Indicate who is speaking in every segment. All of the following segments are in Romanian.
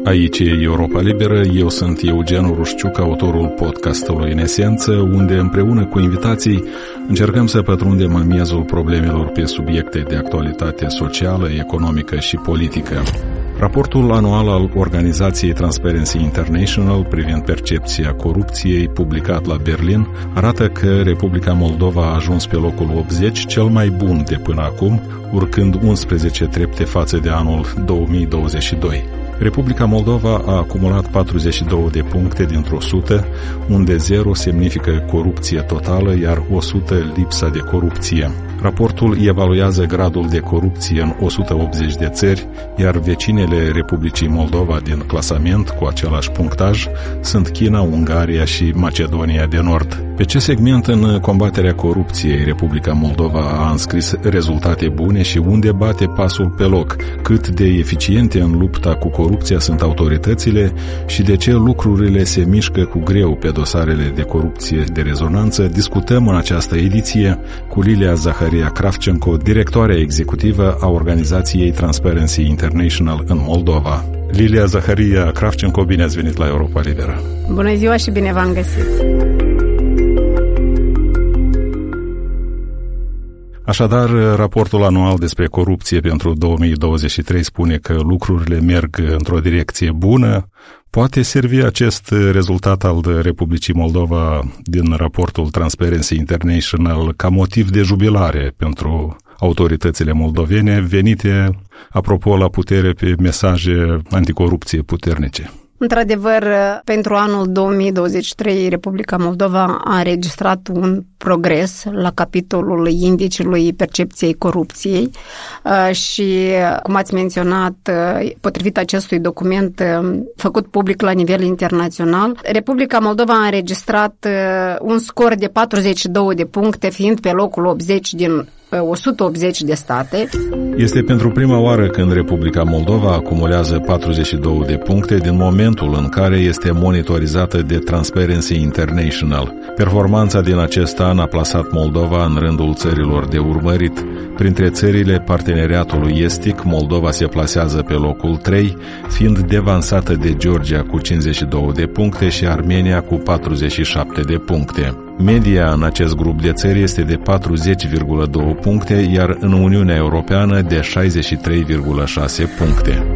Speaker 1: Aici e Europa Liberă, eu sunt Eugen Rușciuc, autorul podcastului În Esență, unde împreună cu invitații încercăm să pătrundem în miezul problemelor pe subiecte de actualitate socială, economică și politică. Raportul anual al organizației Transparency International privind percepția corupției, publicat la Berlin, arată că Republica Moldova a ajuns pe locul 80, cel mai bun de până acum, urcând 11 trepte față de anul 2022. Republica Moldova a acumulat 42 de puncte dintr-o 100, unde 0 semnifică corupție totală, iar 100 lipsa de corupție. Raportul evaluează gradul de corupție în 180 de țări, iar vecinele Republicii Moldova din clasament cu același punctaj sunt China, Ungaria și Macedonia de Nord. Pe ce segment în combaterea corupției Republica Moldova a înscris rezultate bune și unde bate pasul pe loc? Cât de eficiente în lupta cu corupția sunt autoritățile și de ce lucrurile se mișcă cu greu pe dosarele de corupție de rezonanță? Discutăm în această ediție cu Lilia Zaharia Kravchenko, directoarea executivă a organizației Transparency International în Moldova. Lilia Zaharia Kravchenko, bine ați venit la Europa Liberă!
Speaker 2: Bună ziua și bine v-am găsit!
Speaker 1: Așadar, raportul anual despre corupție pentru 2023 spune că lucrurile merg într-o direcție bună. Poate servi acest rezultat al Republicii Moldova din raportul Transparency International ca motiv de jubilare pentru autoritățile moldovene venite, apropo, la putere pe mesaje anticorupție puternice?
Speaker 2: Într-adevăr, pentru anul 2023, Republica Moldova a înregistrat un progres la capitolul indicului percepției corupției și, cum ați menționat, potrivit acestui document făcut public la nivel internațional, Republica Moldova a înregistrat un scor de 42 de puncte, fiind pe locul 80 din 180 de state.
Speaker 1: Este pentru prima oară când Republica Moldova acumulează 42 de puncte din momentul în care este monitorizată de Transparency International. Performanța din acest an a plasat Moldova în rândul țărilor de urmărit. Printre țările parteneriatului estic, Moldova se plasează pe locul 3, fiind devansată de Georgia cu 52 de puncte și Armenia cu 47 de puncte. Media în acest grup de țări este de 40,2 puncte, iar în Uniunea Europeană de 63,6 puncte.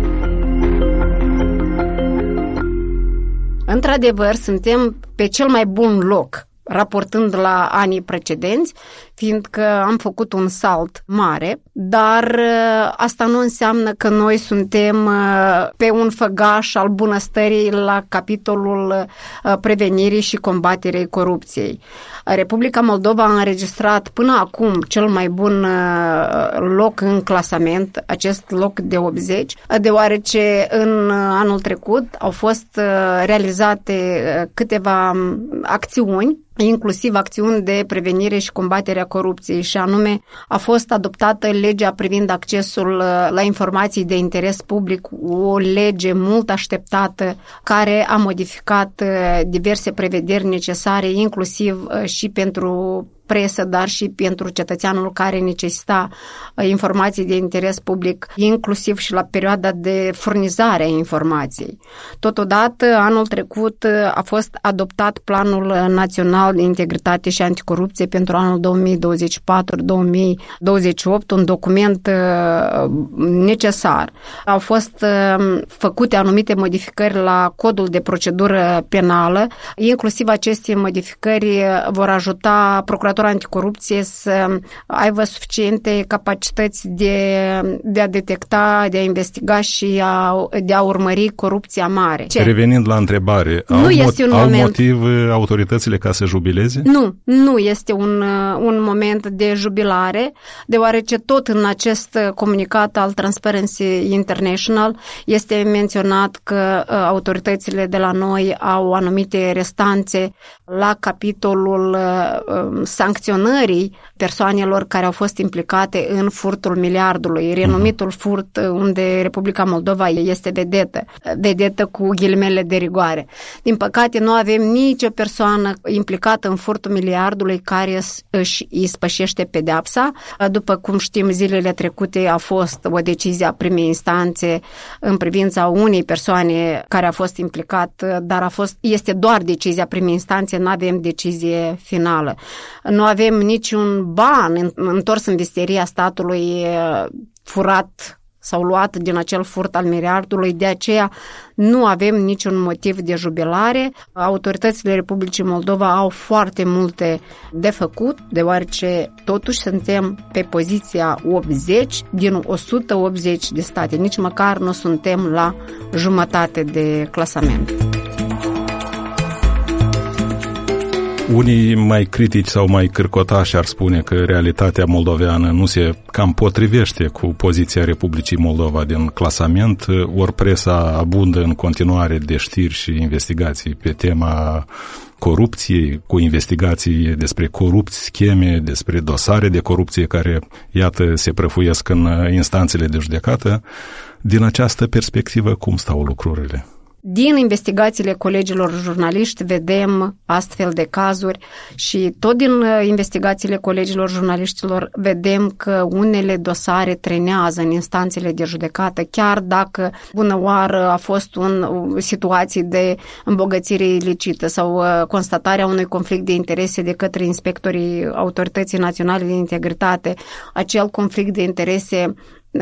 Speaker 2: Într-adevăr, suntem pe cel mai bun loc, raportând la anii precedenți, fiindcă am făcut un salt mare, dar asta nu înseamnă că noi suntem pe un făgaș al bunăstării la capitolul prevenirii și combaterii corupției. Republica Moldova a înregistrat până acum cel mai bun loc în clasament, acest loc de 80, deoarece în anul trecut au fost realizate câteva acțiuni, inclusiv acțiuni de prevenire și combaterea corupției, și anume a fost adoptată legea privind accesul la informații de interes public, o lege mult așteptată care a modificat diverse prevederi necesare, inclusiv și pentru presă, dar și pentru cetățeanul care necesita informații de interes public, inclusiv și la perioada de furnizare a informației. Totodată, anul trecut a fost adoptat Planul Național de Integritate și Anticorupție pentru anul 2024-2028, un document necesar. Au fost făcute anumite modificări la codul de procedură penală, inclusiv aceste modificări vor ajuta procuratorul anticorupție să aibă suficiente capacități de a detecta, de a investiga și de a urmări corupția mare.
Speaker 1: Revenind la întrebare, au motiv autoritățile ca să jubileze?
Speaker 2: Nu este un moment de jubilare, deoarece tot în acest comunicat al Transparency International este menționat că autoritățile de la noi au anumite restanțe la capitolul sancționării persoanelor care au fost implicate în furtul miliardului, renumitul furt unde Republica Moldova este vedetă cu ghilimele de rigoare. Din păcate, nu avem nicio persoană implicată în furtul miliardului care își ispășește pedeapsa. După cum știm, zilele trecute a fost o decizie a primei instanțe în privința unei persoane care a fost implicat, dar este doar decizia primei instanțe, nu avem decizie finală. Nu avem niciun ban întors în visteria statului furat sau luat din acel furt al miliardului, de aceea nu avem niciun motiv de jubilare. Autoritățile Republicii Moldova au foarte multe de făcut, deoarece totuși suntem pe poziția 80 din 180 de state, nici măcar nu suntem la jumătate de clasament.
Speaker 1: Unii mai critici sau mai cârcotași ar spune că realitatea moldoveană nu se cam potrivește cu poziția Republicii Moldova din clasament, ori presa abundă în continuare de știri și investigații pe tema corupției, cu investigații despre corupți, scheme, despre dosare de corupție care, iată, se prăfuiesc în instanțele de judecată. Din această perspectivă, cum stau lucrurile?
Speaker 2: Din investigațiile colegilor jurnaliști vedem astfel de cazuri și tot din investigațiile colegilor jurnaliștilor vedem că unele dosare trenează în instanțele de judecată, chiar dacă bună oară a fost situații de îmbogățire ilicită sau constatarea unui conflict de interese de către inspectorii Autorității Naționale de Integritate, acel conflict de interese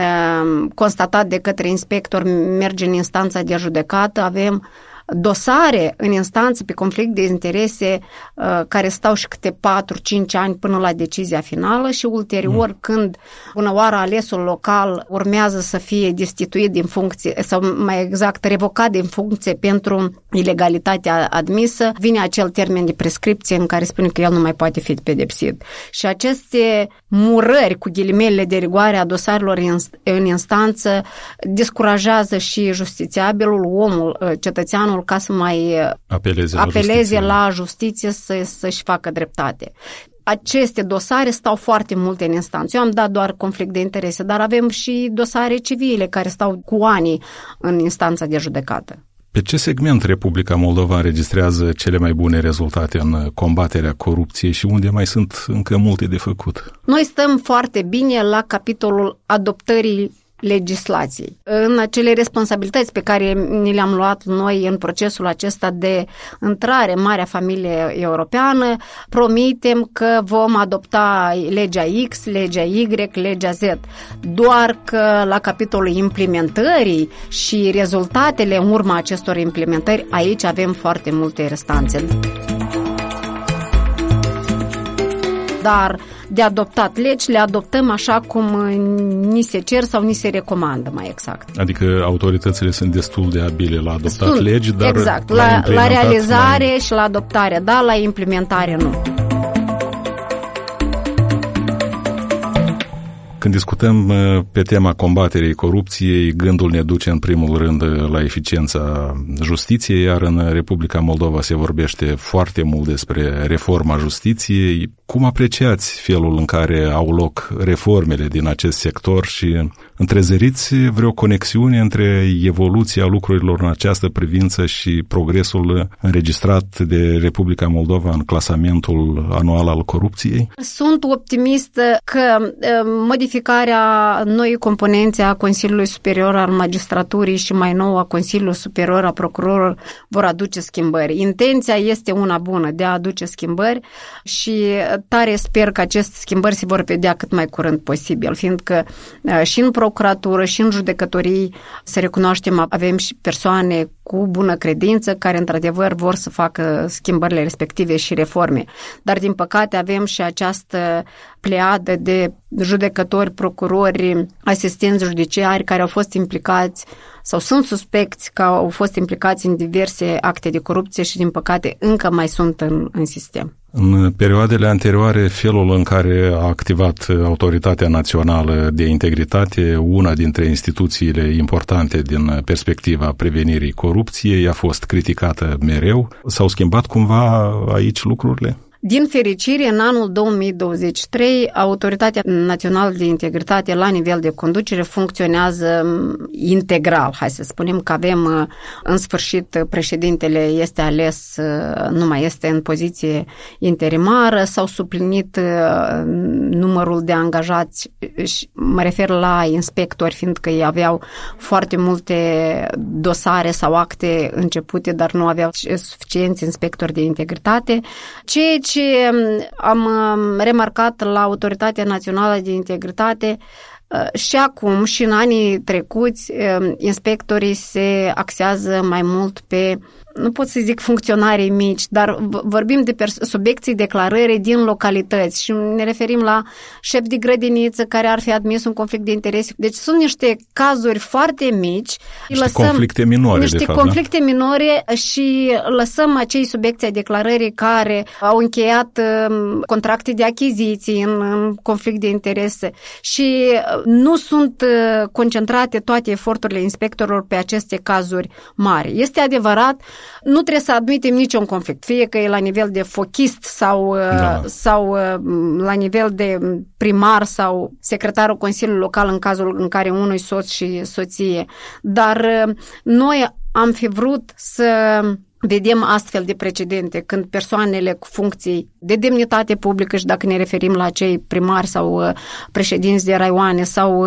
Speaker 2: constatat de către inspector merge în instanța de judecată, avem dosare în instanță pe conflict de interese care stau și câte 4-5 ani până la decizia finală și ulterior când bună oară alesul local urmează să fie destituit din funcție sau mai exact revocat din funcție pentru ilegalitatea admisă, vine acel termen de prescripție în care spune că el nu mai poate fi pedepsit. Și aceste murări cu ghilimele de rigoare a dosarelor în instanță descurajează și justițiabilul, omul, cetățeanul, ca să mai apeleze la justiție să-și facă dreptate. Aceste dosare stau foarte multe în instanță. Eu am dat doar conflict de interese, dar avem și dosare civile care stau cu ani în instanța de judecată.
Speaker 1: Pe ce segment Republica Moldova înregistrează cele mai bune rezultate în combaterea corupției și unde mai sunt încă multe de făcut?
Speaker 2: Noi stăm foarte bine la capitolul adoptării legislației. În acele responsabilități pe care ni le-am luat noi în procesul acesta de intrare în marea familie europeană, promitem că vom adopta legea X, legea Y, legea Z. Doar că la capitolul implementării și rezultatele în urma acestor implementări, aici avem foarte multe restanțe. Dar de adoptat legi, le adoptăm așa cum ni se cer sau ni se recomandă, mai exact.
Speaker 1: Adică autoritățile sunt destul de abile la adoptat legi, dar
Speaker 2: exact, la realizare și la adoptare, da, la implementare nu.
Speaker 1: Când discutăm pe tema combaterii corupției, gândul ne duce în primul rând la eficiența justiției, iar în Republica Moldova se vorbește foarte mult despre reforma justiției. Cum apreciați felul în care au loc reformele din acest sector și întrezăriți vreo conexiune între evoluția lucrurilor în această privință și progresul înregistrat de Republica Moldova în clasamentul anual al corupției?
Speaker 2: Sunt optimistă că modificarea noii componențe a Consiliului Superior al Magistraturii și mai nou a Consiliului Superior al Procurorilor vor aduce schimbări. Intenția este una bună de a aduce schimbări și tare sper că aceste schimbări se vor vedea cât mai curând posibil, fiindcă și în procuratură și în judecătorii, să recunoaștem, avem și persoane cu bună credință care într-adevăr vor să facă schimbările respective și reforme. Dar din păcate avem și această pleiadă de judecători, procurori, asistenți judiciari care au fost implicați sau sunt suspecți că au fost implicați în diverse acte de corupție și din păcate încă mai sunt în sistem.
Speaker 1: În perioadele anterioare, felul în care a activat Autoritatea Națională de Integritate, una dintre instituțiile importante din perspectiva prevenirii corupției, a fost criticată mereu. S-au schimbat cumva aici lucrurile?
Speaker 2: Din fericire, în anul 2023, Autoritatea Națională de Integritate la nivel de conducere funcționează integral. Hai să spunem că avem, în sfârșit, președintele este ales, nu mai este în poziție interimară, s-au suplinit numărul de angajați, mă refer la inspectori, fiindcă ei aveau foarte multe dosare sau acte începute, dar nu aveau suficienți inspectori de integritate. Ceea ce am remarcat la Autoritatea Națională de Integritate și acum și în anii trecuți, inspectorii se axează mai mult pe, nu pot să zic funcționarii mici, dar vorbim de subiecții declarării din localități și ne referim la șef de grădiniță care ar fi admis un conflict de interese. Deci sunt niște cazuri foarte mici.
Speaker 1: Conflicte minore,
Speaker 2: niște conflicte minore și lăsăm acei subiecți ai declarării care au încheiat contracte de achiziții în conflict de interese și nu sunt concentrate toate eforturile inspectorilor pe aceste cazuri mari. Este adevărat, nu trebuie să admitem niciun conflict, fie că e la nivel de fochist sau la nivel de primar sau secretarul Consiliului Local în cazul în care unui soț și soție. Dar noi am fi vrut să vedem astfel de precedente când persoanele cu funcții de demnitate publică și dacă ne referim la cei primari sau președinți de raioane sau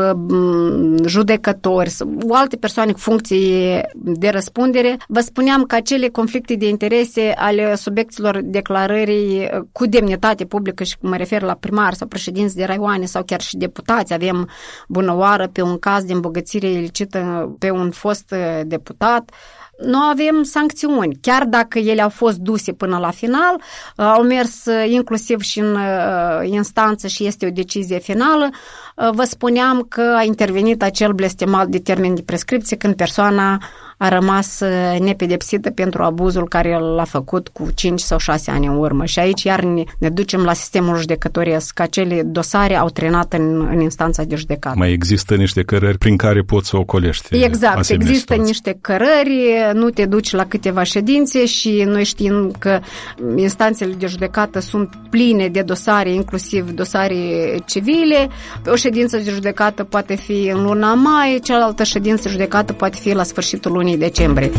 Speaker 2: judecători sau alte persoane cu funcții de răspundere, vă spuneam că acele conflicte de interese ale subiecților declarării cu demnitate publică și mă refer la primari sau președinți de raioane sau chiar și deputați, avem bună oară pe un caz de îmbogățire ilicită pe un fost deputat, nu avem sancțiuni. Chiar dacă ele au fost duse până la final, au mers inclusiv și în instanță și este o decizie finală, vă spuneam că a intervenit acel blestemat de termen de prescripție când persoana a rămas nepedepsită pentru abuzul care l-a făcut cu 5 sau 6 ani în urmă. Și aici iar ne ducem la sistemul judecătoresc, că acele dosare au trenat în instanța de judecată.
Speaker 1: Mai există niște cărări prin care poți să ocolești.
Speaker 2: Exact, există niște cărări, nu te duci la câteva ședințe și noi știm că instanțele de judecată sunt pline de dosare, inclusiv dosare civile. O ședință de judecată poate fi în luna mai, cealaltă ședință de judecată poate fi la sfârșitul lunii decembrie.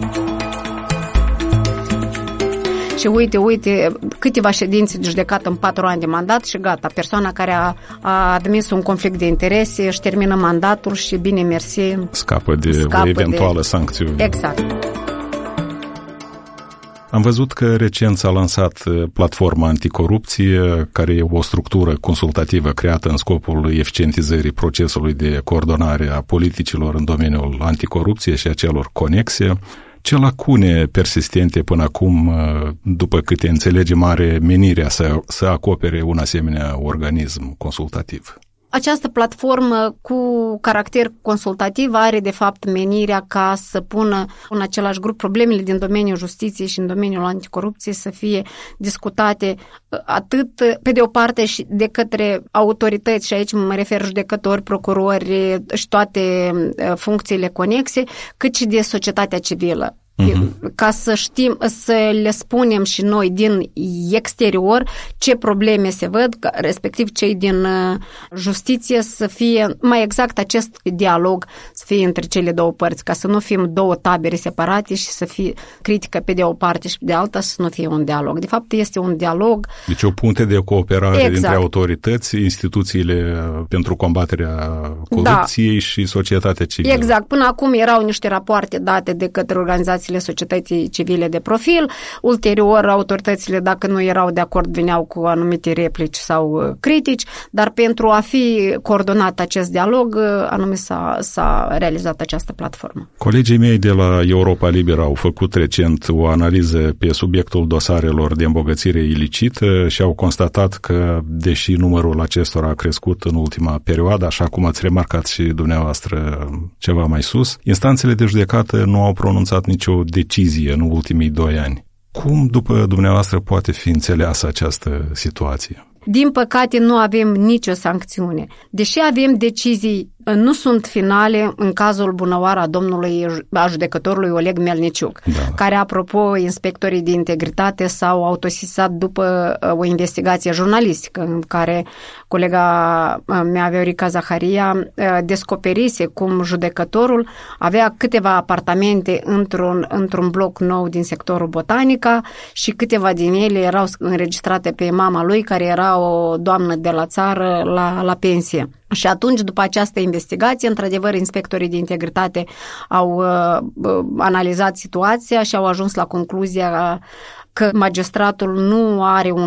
Speaker 2: Și uite, câteva ședințe de judecată în 4 ani de mandat și gata, persoana care a admis un conflict de interese își termină mandatul și bine mersi.
Speaker 1: Scapă de o eventuală sancțiune.
Speaker 2: Exact.
Speaker 1: Am văzut că recent s-a lansat platforma anticorupție, care e o structură consultativă creată în scopul eficientizării procesului de coordonare a politicilor în domeniul anticorupție și a celor conexe. Ce lacune persistente până acum, după câte înțelegem, are menirea să acopere un asemenea organism consultativ?
Speaker 2: Această platformă cu caracter consultativ are de fapt menirea ca să pună în același grup problemele din domeniul justiției și în domeniul anticorupției să fie discutate atât pe de o parte și de către autorități, și aici mă refer judecători, procurori și toate funcțiile conexe, cât și de societatea civilă. Ca să știm, să le spunem și noi din exterior ce probleme se văd, respectiv cei din justiție să fie, mai exact acest dialog să fie între cele două părți, ca să nu fim două tabere separate și să fie critică pe de o parte și pe de alta, să nu fie un dialog. De fapt, este un dialog. Deci
Speaker 1: o punte de cooperare dintre autorități, instituțiile pentru combaterea corupției și societatea civilă.
Speaker 2: Exact. Până acum erau niște rapoarte date de către organizații societății civile de profil. Ulterior, autoritățile, dacă nu erau de acord, veneau cu anumite replici sau critici, dar pentru a fi coordonat acest dialog, anume s-a realizat această platformă.
Speaker 1: Colegii mei de la Europa Liberă au făcut recent o analiză pe subiectul dosarelor de îmbogățire ilicită și au constatat că, deși numărul acestora a crescut în ultima perioadă, așa cum ați remarcat și dumneavoastră ceva mai sus, instanțele de judecată nu au pronunțat nicio decizie în ultimii 2 ani. Cum, după dumneavoastră, poate fi înțeleasă această situație?
Speaker 2: Din păcate, nu avem nicio sancțiune. Deși avem decizii nu sunt finale în cazul Bunăoară a judecătorului Oleg Melniciuc, care, apropo, inspectorii de integritate s-au autosesizat după o investigație jurnalistică în care colega mea, Viorica Zaharia, descoperise cum judecătorul avea câteva apartamente într-un bloc nou din sectorul Botanica și câteva din ele erau înregistrate pe mama lui, care era o doamnă de la țară la pensie. Și atunci, după această investigație, într-adevăr, inspectorii de integritate au analizat situația și au ajuns la concluzia că magistratul nu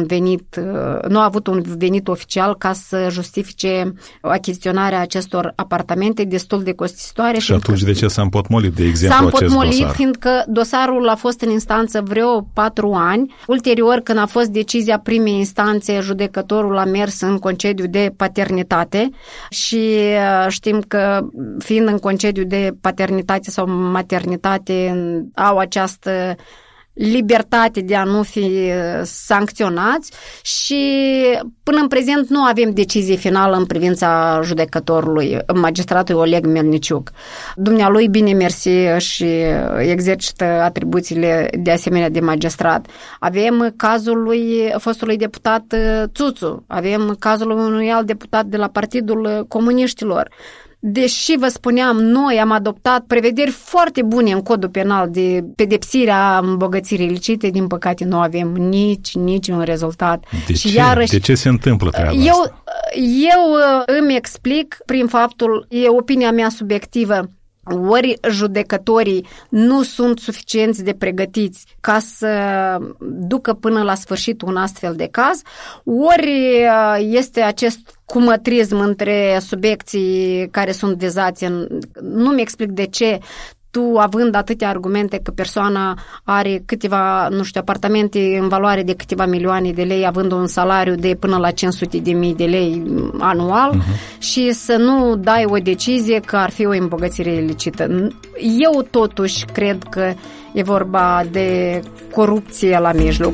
Speaker 2: a avut un venit oficial ca să justifice achiziționarea acestor apartamente destul de costisitoare.
Speaker 1: Și atunci de ce s-a împotmolit, de exemplu, acest dosar?
Speaker 2: S-a împotmolit fiindcă dosarul a fost în instanță vreo 4 ani. Ulterior, când a fost decizia primei instanțe, judecătorul a mers în concediu de paternitate și știm că, fiind în concediu de paternitate sau maternitate, au această libertate de a nu fi sancționați și până în prezent nu avem decizie finală în privința judecătorului, magistratului Oleg Melniciuc. Dumnealui, bine mersi, și exercită atribuțiile de asemenea de magistrat. Avem cazul fostului deputat Țuțu, avem cazul unui alt deputat de la Partidul Comuniștilor. Deși, vă spuneam, noi am adoptat prevederi foarte bune în codul penal de pedepsirea îmbogățirii ilicite, din păcate nu avem nici un rezultat.
Speaker 1: De ce se întâmplă treaba asta?
Speaker 2: Eu îmi explic prin faptul, e opinia mea subiectivă, ori judecătorii nu sunt suficienți de pregătiți ca să ducă până la sfârșit un astfel de caz, ori este acest cumătrism între subiecții care sunt vizați. Nu-mi explic de ce tu, având atâtea argumente că persoana are câteva, apartamente în valoare de câteva milioane de lei, având un salariu de până la 500.000 de lei anual, și să nu dai o decizie că ar fi o îmbogățire ilicită. Eu totuși cred că e vorba de corupție la mijloc.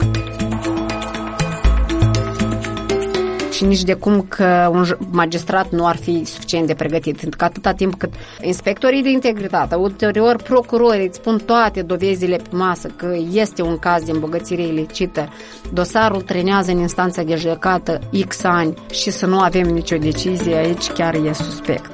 Speaker 2: Și nici de cum că un magistrat nu ar fi suficient de pregătit, pentru că atâta timp cât inspectorii de integritate, ulterior procurorii îți pun toate dovezile pe masă că este un caz de îmbogățire ilicită, dosarul trenează în instanța de judecată X ani și să nu avem nicio decizie, aici chiar e suspect.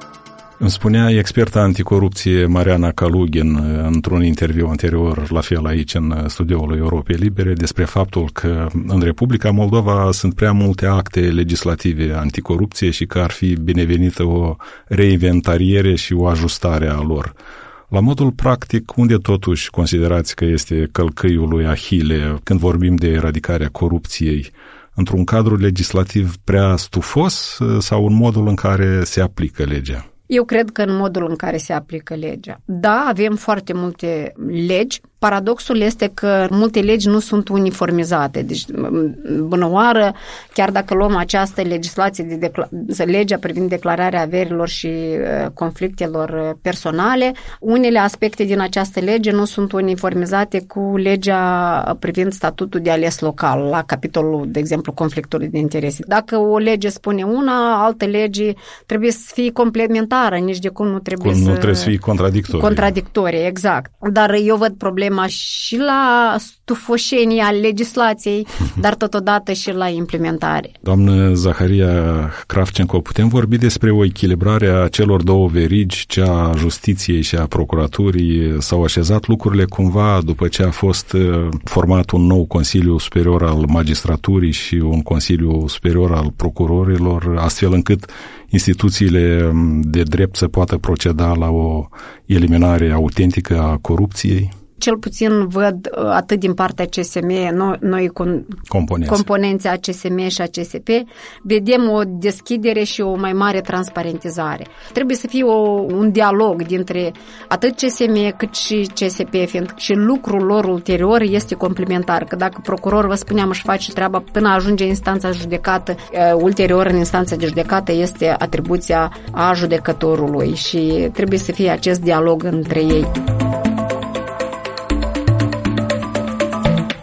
Speaker 1: Îmi spunea experta anticorupție Mariana Kalugin într-un interviu anterior, la fel aici în studioul Europei Libere, despre faptul că în Republica Moldova sunt prea multe acte legislative anticorupție și că ar fi binevenită o reinventariere și o ajustare a lor. La modul practic, unde totuși considerați că este călcâiul lui Ahile când vorbim de eradicarea corupției? Într-un cadru legislativ prea stufos sau în modul în care se aplică legea?
Speaker 2: Eu cred că în modul în care se aplică legea. Da, avem foarte multe legi. Paradoxul este că multe legi nu sunt uniformizate. Deci, Bunăoară, chiar dacă luăm această legislație, legea privind declararea averilor și conflictelor personale, unele aspecte din această lege nu sunt uniformizate cu legea privind statutul de ales local, la capitolul, de exemplu, conflictului de interese. Dacă o lege spune una, altă lege trebuie să fie complementară, nici de cum nu trebuie să fie contradictorie, exact. Dar eu văd problema și la stufoșenia legislației, dar totodată și la implementare.
Speaker 1: Doamnă Zaharia Kravchenko, putem vorbi despre o echilibrare a celor două verigi, cea a justiției și a procuraturii? S-au așezat lucrurile cumva după ce a fost format un nou Consiliu Superior al Magistraturii și un Consiliu Superior al Procurorilor, astfel încât instituțiile de drept să poată proceda la o eliminare autentică a corupției?
Speaker 2: Cel puțin văd atât din partea CSM, noi componenții a CSM și a CSP, vedem o deschidere și o mai mare transparentizare. Trebuie să fie un dialog dintre atât CSM cât și CSP, fiindcă și lucrul lor ulterior este complementar, că dacă procurorul, vă spuneam, își face treaba până ajunge în instanța judecată, ulterior în instanța de judecată este atribuția a judecătorului și trebuie să fie acest dialog între ei.
Speaker 1: În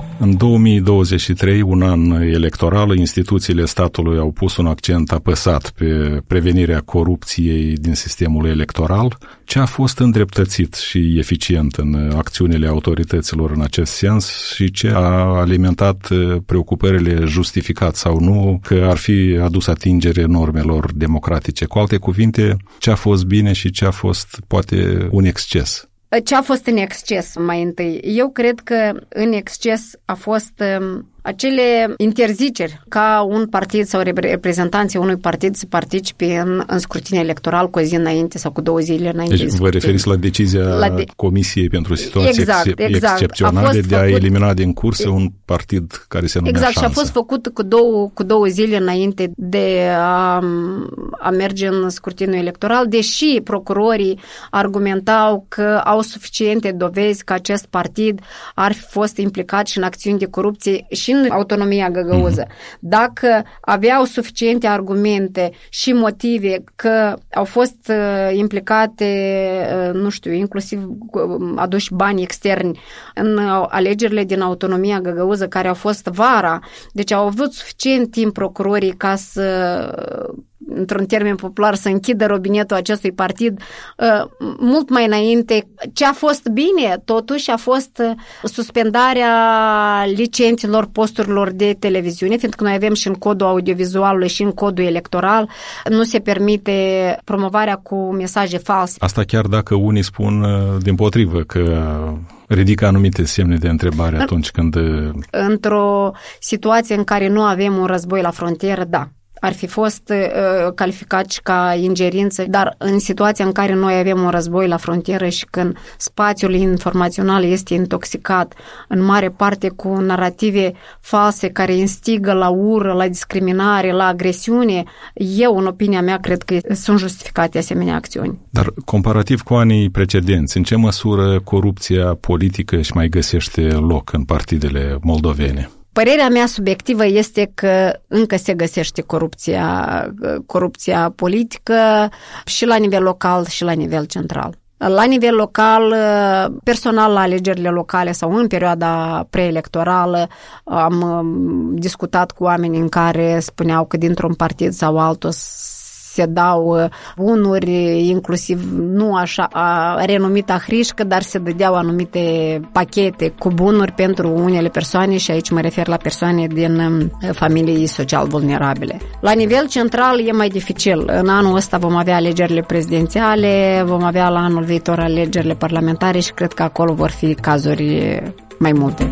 Speaker 1: 2023, un an electoral, instituțiile statului au pus un accent apăsat pe prevenirea corupției din sistemul electoral. Ce a fost îndreptățit și eficient în acțiunile autorităților în acest sens și ce a alimentat preocupările, justificat sau nu, că ar fi adus atingere normelor democratice? Cu alte cuvinte, ce a fost bine și ce a fost poate un exces?
Speaker 2: Ce a fost în exces mai întâi? Eu cred că în exces a fost acele interziceri ca un partid sau reprezentanții unui partid să participe în scrutin electoral cu o zi înainte sau cu 2 zile înainte.
Speaker 1: Deci vă referiți la decizia Comisiei pentru situații excepționale de a elimina din cursă un partid care se numea Șansă.
Speaker 2: Și a fost făcut cu 2 zile înainte de a merge în scrutinul electoral, deși procurorii argumentau că au suficiente dovezi că acest partid ar fi fost implicat și în acțiuni de corupție și în autonomia găgăuză. Dacă aveau suficiente argumente și motive că au fost implicate, nu știu, inclusiv aduși bani externi în alegerile din autonomia găgăuză care au fost vara, deci au avut suficient timp procurorii ca să, într-un termen popular, să închidă robinetul acestui partid mult mai înainte. Ce a fost bine, totuși, a fost suspendarea licențelor posturilor de televiziune, fiindcă noi avem și în codul audiovizualului și în codul electoral, nu se permite promovarea cu mesaje false.
Speaker 1: Asta chiar dacă unii spun dimpotrivă că ridică anumite semne de întrebare atunci când...
Speaker 2: Într-o situație în care nu avem un război la frontieră, da, ar fi fost calificat și ca ingerință, dar în situația în care noi avem un război la frontieră și când spațiul informațional este intoxicat în mare parte cu narative false care instigă la ură, la discriminare, la agresiune, eu, în opinia mea, cred că sunt justificate asemenea acțiuni.
Speaker 1: Dar comparativ cu anii precedenți, în ce măsură corupția politică își mai găsește loc în partidele moldovene?
Speaker 2: Părerea mea subiectivă este că încă se găsește corupția politică și la nivel local și la nivel central. La nivel local, personal la alegerile locale sau în perioada preelectorală am discutat cu oameni în care spuneau că dintr-un partid sau altul se dau bunuri, inclusiv nu așa renumita hrișcă, dar se dădeau anumite pachete cu bunuri pentru unele persoane și aici mă refer la persoane din familii social vulnerabile. La nivel central e mai dificil. În anul ăsta vom avea alegerile prezidențiale, vom avea la anul viitor alegerile parlamentare și cred că acolo vor fi cazuri mai multe.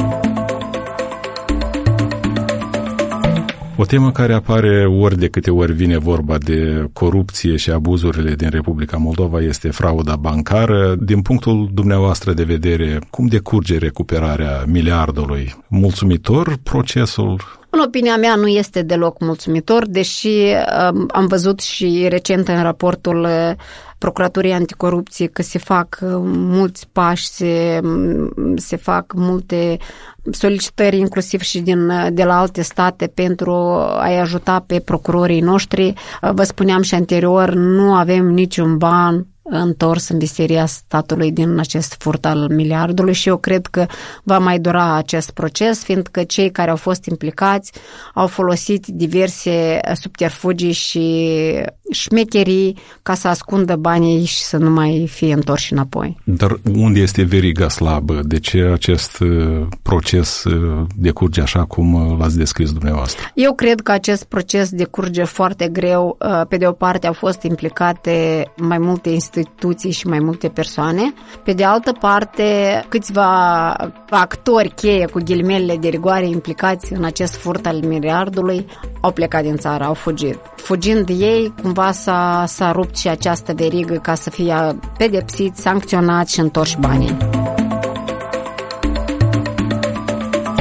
Speaker 1: O temă care apare ori de câte ori vine vorba de corupție și abuzurile din Republica Moldova este frauda bancară. Din punctul dumneavoastră de vedere, cum decurge recuperarea miliardului? Mulțumitor procesul?
Speaker 2: În opinia mea nu este deloc mulțumitor, deși am văzut și recent în raportul Procuraturii Anticorupție că se fac mulți pași, se fac multe solicitări inclusiv și de la alte state pentru a-i ajuta pe procurorii noștri. Vă spuneam și anterior, nu avem niciun ban întors în bisteria statului din acest furt al miliardului și eu cred că va mai dura acest proces, fiindcă cei care au fost implicați au folosit diverse subterfugii și șmecherii ca să ascundă banii și să nu mai fie întorși înapoi.
Speaker 1: Dar unde este veriga slabă? De ce acest proces decurge așa cum l-ați descris dumneavoastră?
Speaker 2: Eu cred că acest proces decurge foarte greu. Pe de o parte au fost implicate mai multe instituții și mai multe persoane. Pe de altă parte, câțiva actori cheie cu ghilimelele de rigoare implicați în acest furt al miliardului au plecat din țară, au fugit. Fugind ei, cumva s-a rupt și această verigă ca să fie pedepsiți, sancționați și întorși banii.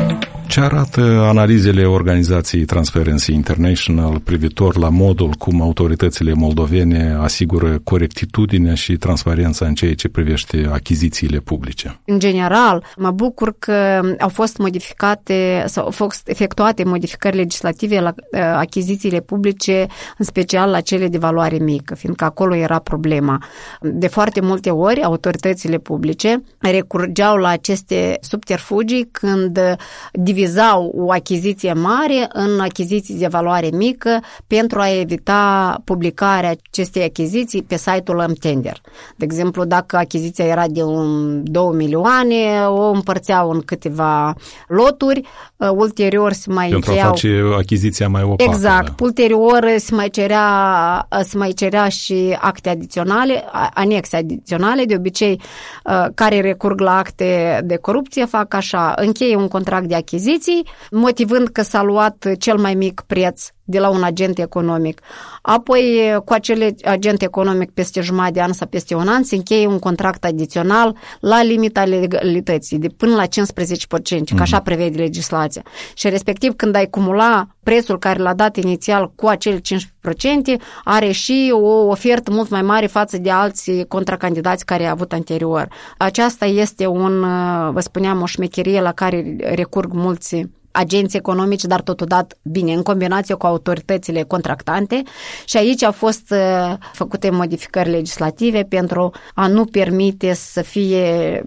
Speaker 1: Ce arată analizele organizației Transparency International privitor la modul cum autoritățile moldovene asigură corectitudinea și transparența în ceea ce privește achizițiile publice?
Speaker 2: În general, mă bucur că au fost modificate sau au fost efectuate modificări legislative la achizițiile publice, în special la cele de valoare mică, fiindcă acolo era problema. De foarte multe ori, autoritățile publice recurgeau la aceste subterfugii când divizau o achiziție mare în achiziții de valoare mică pentru a evita publicarea acestei achiziții pe site-ul mTender. De exemplu, dacă achiziția era de 2 milioane, o împărțeau în câteva loturi, ulterior se mai
Speaker 1: pentru a face achiziția mai opacă.
Speaker 2: Exact. Da. Ulterior se mai cerea și acte adiționale, anexe adiționale, de obicei care recurg la acte de corupție fac așa, încheie un contract de achiziții, motivând că s-a luat cel mai mic preț de la un agent economic. Apoi, cu acel agent economic peste jumătate de an sau peste un an, se încheie un contract adițional la limita legalității, de până la 15%, că așa prevede legislația. Și respectiv, când ai cumula prețul care l-a dat inițial cu acele 15%, are și o ofertă mult mai mare față de alții contracandidați care a avut anterior. Aceasta este vă spuneam, o șmecherie la care recurg mulți agenți economici, dar totodată, bine, în combinație cu autoritățile contractante, și aici au fost făcute modificări legislative pentru a nu permite să fie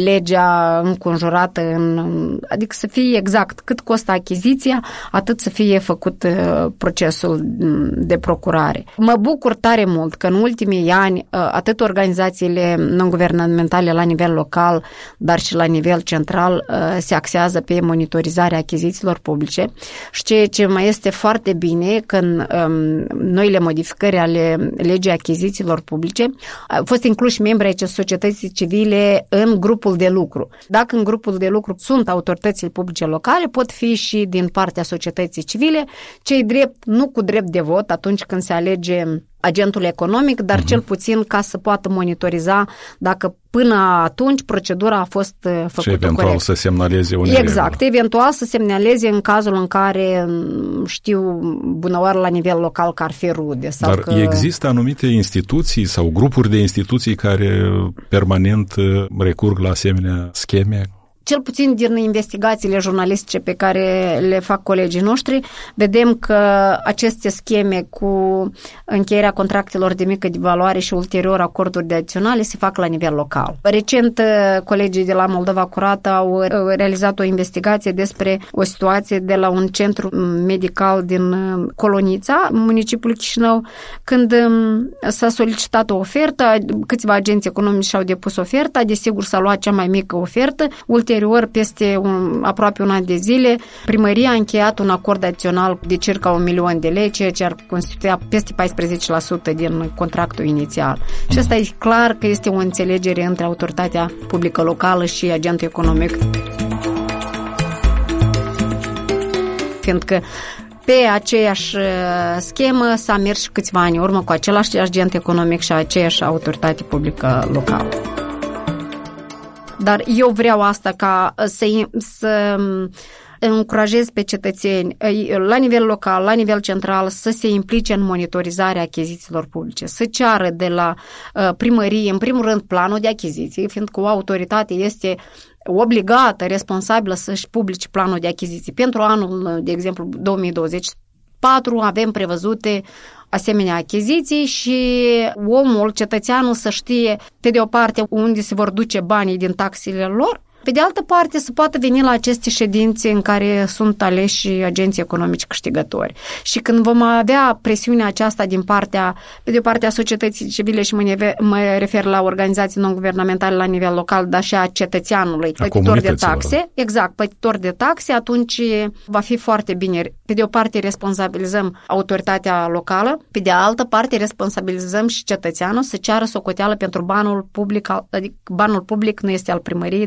Speaker 2: legea înconjurată, adică să fie exact cât costă achiziția, atât să fie făcut procesul de procurare. Mă bucur tare mult că în ultimii ani atât organizațiile non-guvernamentale la nivel local, dar și la nivel central se axează pe monitorizarea achizițiilor publice și ceea ce mai este foarte bine că în noile modificări ale legii achizițiilor publice au fost incluși membri ai societății civile în grupul de lucru. Dacă în grupul de lucru sunt autoritățile publice locale, pot fi și din partea societății civile, cei drept, nu cu drept de vot atunci când se alege agentul economic, dar cel puțin ca să poată monitoriza dacă până atunci procedura a fost făcută
Speaker 1: și eventual
Speaker 2: corect.
Speaker 1: Să semnaleze unele.
Speaker 2: Exact, eventual să semnaleze în cazul în care știu bunăoară la nivel local că ar fi rude. Sau
Speaker 1: dar
Speaker 2: că
Speaker 1: există anumite instituții sau grupuri de instituții care permanent recurg la asemenea scheme?
Speaker 2: Cel puțin din investigațiile jurnalistice pe care le fac colegii noștri, vedem că aceste scheme cu încheierea contractelor de mică valoare și ulterior acorduri de adiționale se fac la nivel local. Recent, colegii de la Moldova Curată au realizat o investigație despre o situație de la un centru medical din Colonița, municipiul Chișinău, când s-a solicitat o ofertă, câțiva agenți economici și-au depus oferta, desigur s-a luat cea mai mică ofertă, ulterior, peste aproape un an de zile, primăria a încheiat un acord adițional de circa 1 milion de lei, ceea ce ar constituia peste 14% din contractul inițial. Și asta e clar că este o înțelegere între autoritatea publică locală și agentul economic. Fiindcă pe aceeași schemă s-a mers și câțiva ani în urmă cu același agent economic și aceeași autoritate publică locală. Dar eu vreau asta ca să încurajez pe cetățeni la nivel local, la nivel central să se implice în monitorizarea achizițiilor publice, să ceară de la primărie, în primul rând, planul de achiziții, fiindcă o autoritate este obligată, responsabilă să-și publice planul de achiziții. Pentru anul, de exemplu, 2024 avem prevăzute asemenea achiziții și omul, cetățeanul, să știe pe de o parte unde se vor duce banii din taxele lor, pe de altă parte să poată veni la aceste ședințe în care sunt aleși agenții economici câștigători. Și când vom avea presiunea aceasta din partea, pe de o parte a societății civile și mă refer la organizații non-guvernamentale la nivel local, dar și a cetățeanului, plătitor de taxe, exact, plătitor de taxe, atunci va fi foarte bine. Pe de o parte responsabilizăm autoritatea locală, pe de altă parte responsabilizăm și cetățeanul să ceară socoteală pentru banul public, adică banul public nu este al primăriei, dar este al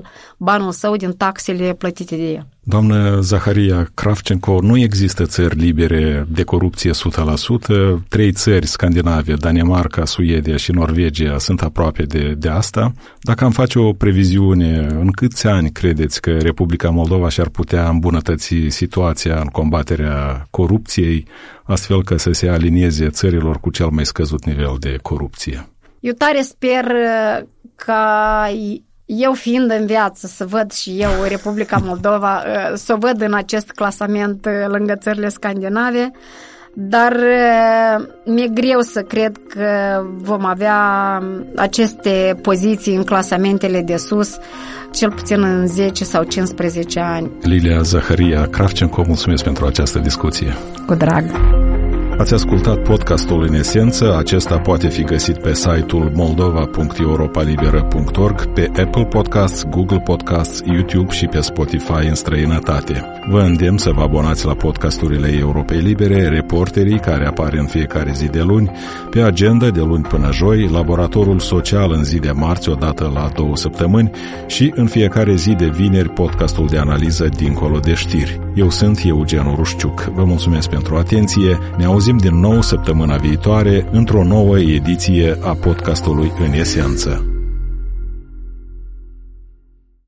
Speaker 2: banul său din taxele plătite de el.
Speaker 1: Doamnă Zaharia Kravchenko, nu există țări libere de corupție 100%. 3 țări scandinave, Danemarca, Suedia și Norvegia, sunt aproape de asta. Dacă am face o previziune, în câți ani credeți că Republica Moldova și-ar putea îmbunătăți situația în combaterea corupției, astfel că să se alinieze țărilor cu cel mai scăzut nivel de corupție?
Speaker 2: Eu tare sper ca eu fiind în viață să văd și eu Republica Moldova, să o văd în acest clasament lângă țările scandinave, dar mi-e greu să cred că vom avea aceste poziții în clasamentele de sus, cel puțin în 10 sau 15 ani.
Speaker 1: Lilia Zaharia Kravchenko, mulțumesc pentru această discuție.
Speaker 2: Cu drag!
Speaker 1: Ați ascultat podcastul În Esență. Acesta poate fi găsit pe site-ul moldova.europalibera.org, pe Apple Podcasts, Google Podcasts, YouTube și pe Spotify în străinătate. Vă îndemn să vă abonați la podcasturile Europei Libere, Reporterii, care apar în fiecare zi de luni, pe agenda de luni până joi, Laboratorul Social în zi de marți, odată la 2 săptămâni, și în fiecare zi de vineri, podcastul de analiză Dincolo de știri. Eu sunt Eugen Rușciuc. Vă mulțumesc pentru atenție. Ne auzim din nou săptămâna viitoare într-o nouă ediție a podcastului În Esență.